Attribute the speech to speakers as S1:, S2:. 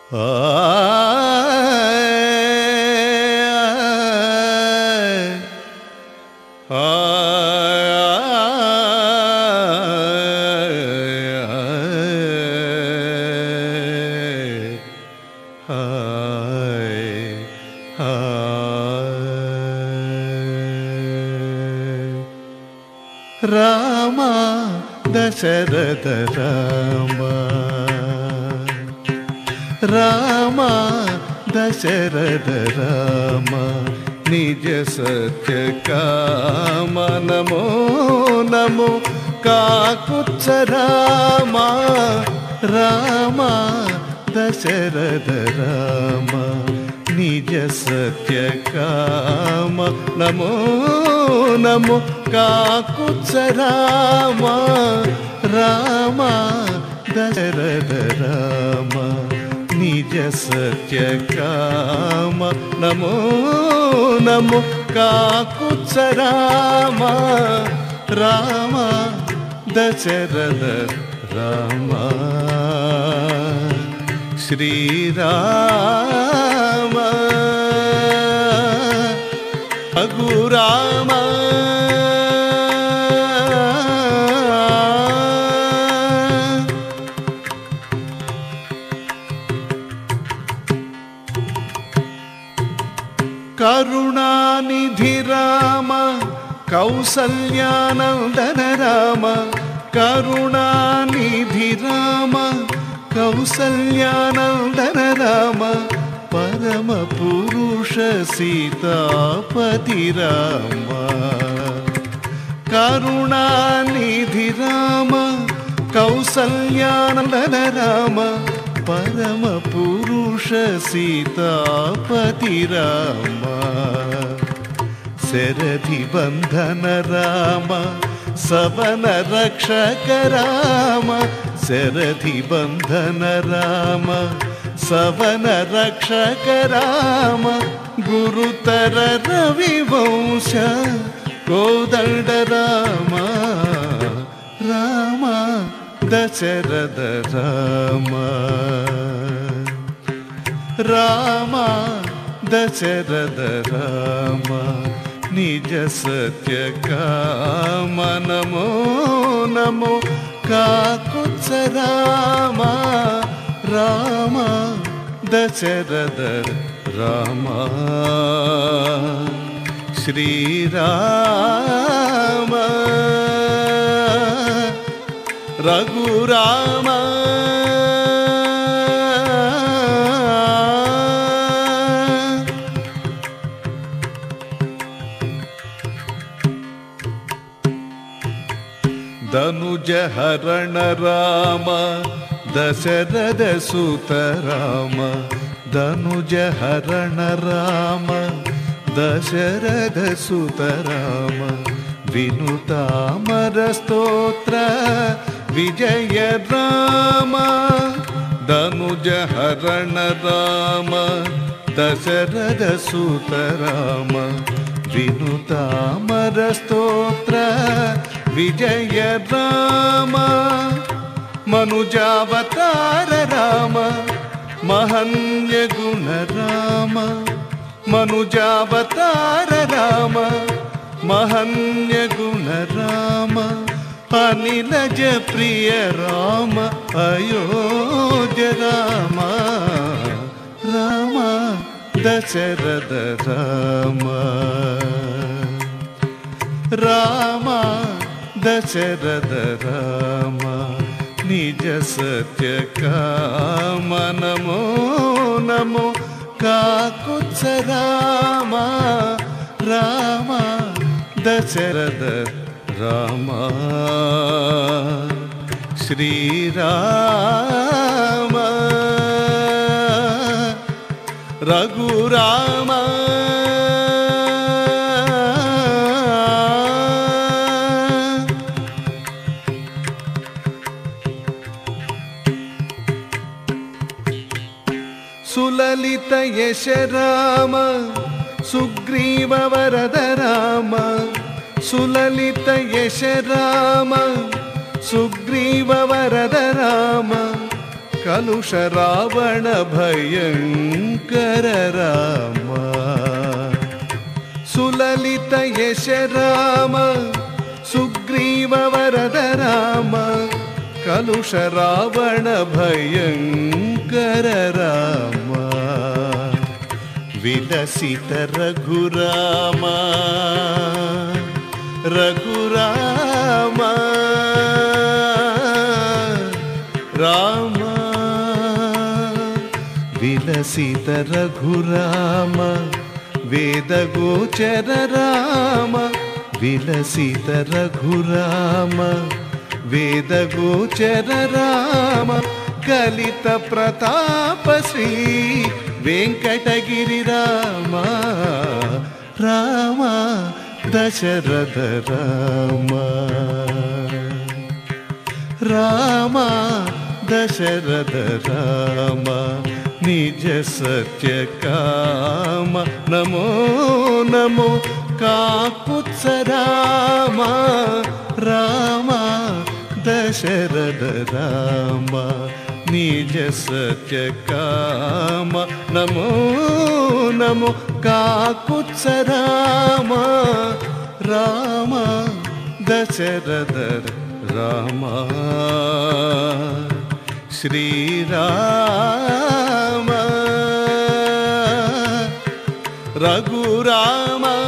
S1: రామ దశరథ రామ రామ దశరథ రామ నిజ సత్య కామ నమో నమో కాకుత్స రామ రామ దశరథ రామ నిజ సత్య కామ నమో నమో కాకుత్స రామ రామ దశరథ రామ నిజ సత్య కామ నమో నమో కాకుత్స రామ రామ దశరథ రామ శ్రీరామ రఘురామ కరుణానిధి రామ కౌసల్యానందన రామ కరుణానిధి రామ కౌసల్యానందన రామ పరమ పురుష సీతాపతి రామ కరుణానిధి రామ కౌసల్యానందన రామ పరమ పురుష సీతాపతి రామ శరధి బంధన రామ సవన రక్షక రామ శరధి బంధన రామ సవన రక్షక రామ గురుతర రవివంశ కోదండ రామ రామ దశరథ రామ రామ దశరథ రామ నిజ సత్య కామ నమో నమో కాకుత్స రామ రామ దశరథ రామ శ్రీరామ రఘురామ ధనుజహరణ రామ దశరథ సుత రామ ధనుజహరణ రామ దశరథ సుత రామ వినుతామర స్తోత్ర విజయ రామ ధనుజహరణ రామ దశరథ సుత రామ వినుతామర స్తోత్ర విజయ రామ మనుజావతార రామ మహన్య గుణ రామ మనుజావతార రామ మహన్య గుణ రామ అనిలజ ప్రియ రామ అయోధ్య రామ రామ దశరథ రామ రామ దశరథ రామ నిజ సత్య కామ నమో నమో కాకుత్స రామ రామ దశరథ రామ శ్రీరామ రఘురామ సులలిత యశ రామ సుగ్రీవ వరద రామ సులలిత యశ రామ సుగ్రీవ వరద రామ కలుష రావణ భయంకర రామ సులలిత యశ రామ సుగ్రీవ వరద రామ కలుష రావణ భయంకర రామ విలసిత రఘురామ రఘురామ రామ విలసిత రఘురామ వేదగోచర రామ విలసిత రఘురామ వేదగోచర రామ కలిత ప్రతాప శ్రీ వెంకటగిరి రామ రామ దశరథ రామ రామ దశరథ రామ నిజ సత్య కామ నమో నమో కాకుత్స రామ రామ దశరథ రామ నిజ సత్య కామ నమో నమో కాకుత్స రామ రామ దశరథ రామ శ్రీరామ రఘురామ